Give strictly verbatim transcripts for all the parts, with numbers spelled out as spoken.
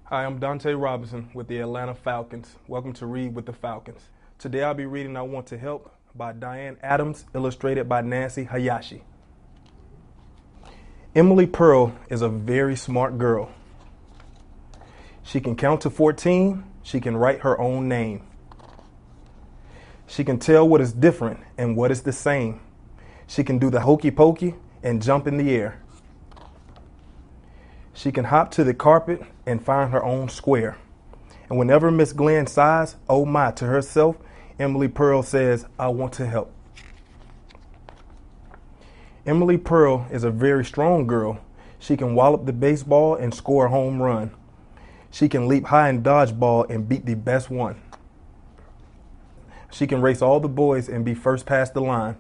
Hi, I'm Dante Robinson with the Atlanta Falcons. Welcome to Read with the Falcons. Today I'll be reading I Want to Help by Diane Adams, illustrated by Nancy Hayashi. Emily Pearl is a very smart girl. She can count to fourteen. She can write her own name. She can tell what is different and what is the same. She can do the hokey pokey and jump in the air. She can hop to the carpet and find her own square. And whenever Miss Glenn sighs, oh my, to herself, Emily Pearl says, I want to help. Emily Pearl is a very strong girl. She can wallop the baseball and score a home run. She can leap high in dodgeball and beat the best one. She can race all the boys and be first past the line.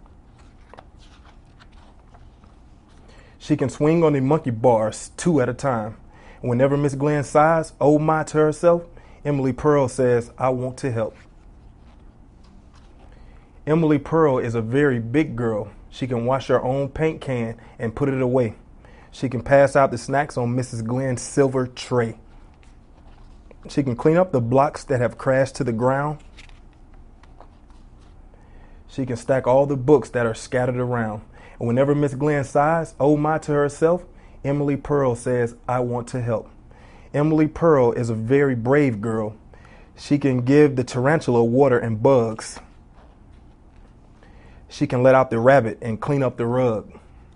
She can swing on the monkey bars two at a time. Whenever Miss Glenn sighs, oh my, to herself, Emily Pearl says, I want to help. Emily Pearl is a very big girl. She can wash her own paint can and put it away. She can pass out the snacks on Missus Glenn's silver tray. She can clean up the blocks that have crashed to the ground. She can stack all the books that are scattered around. And whenever Miss Glenn sighs, oh my, to herself, Emily Pearl says, I want to help. Emily Pearl is a very brave girl. She can give the tarantula water and bugs. She can let out the rabbit and clean up the rug.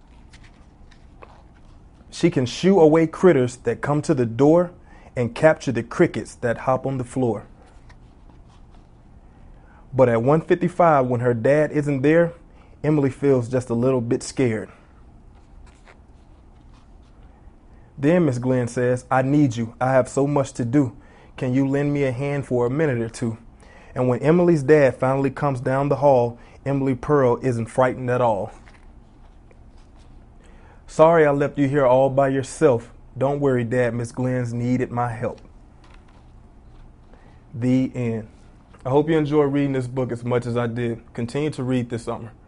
She can shoo away critters that come to the door and capture the crickets that hop on the floor. But at one fifty-five, when her dad isn't there, Emily feels just a little bit scared. Then Miss Glenn says, I need you. I have so much to do. Can you lend me a hand for a minute or two? And when Emily's dad finally comes down the hall, Emily Pearl isn't frightened at all. Sorry I left you here all by yourself. Don't worry, Dad. Miss Glenn's needed my help. The end. I hope you enjoy reading this book as much as I did. Continue to read this summer.